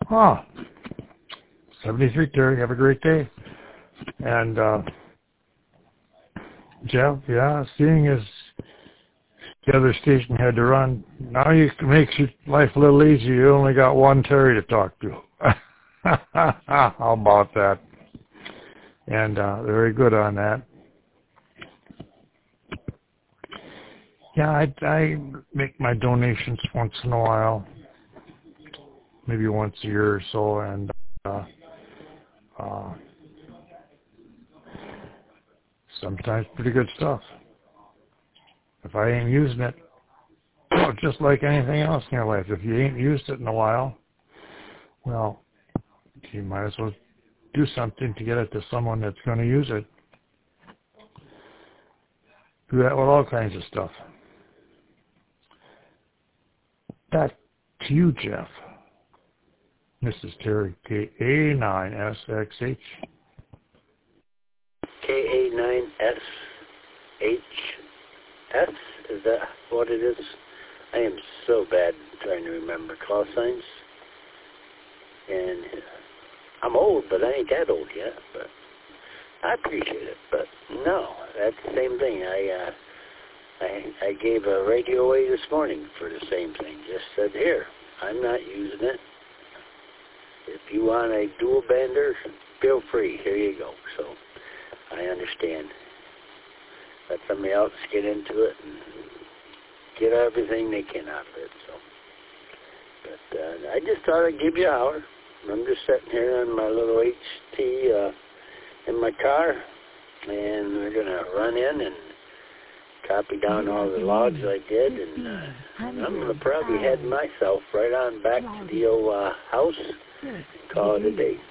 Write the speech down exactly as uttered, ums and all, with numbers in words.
Oh, seventy-three, Terry. Have a great day. And, uh, Jeff, yeah, seeing as the other station had to run, now you can make your life a little easier. You only got one Terry to talk to. How about that? And uh, very good on that. Yeah, I, I make my donations once in a while, maybe once a year or so, and uh, uh, sometimes pretty good stuff. If I ain't using it, well, just like anything else in your life, if you ain't used it in a while, well, you might as well do something to get it to someone that's going to use it. Do that with all kinds of stuff. Back to you, Jeff. This is Terry, K A nine S X H. K A nine S H S? Is that what it is? I am so bad trying to remember call signs. And I'm old, but I ain't that old yet. But I appreciate it. But no, that's the same thing. I uh, I, I gave a radio away this morning for the same thing. Just said, here, I'm not using it. If you want a dual bender, feel free. Here you go. So I understand. Let somebody else get into it and get everything they can out of it. So, but uh, I just thought I'd give you a hour. I'm just sitting here on my little H T uh, in my car, and we're going to run in and copy down all the logs I did, and uh, I'm going to probably head myself right on back to the old uh, house and call it a day.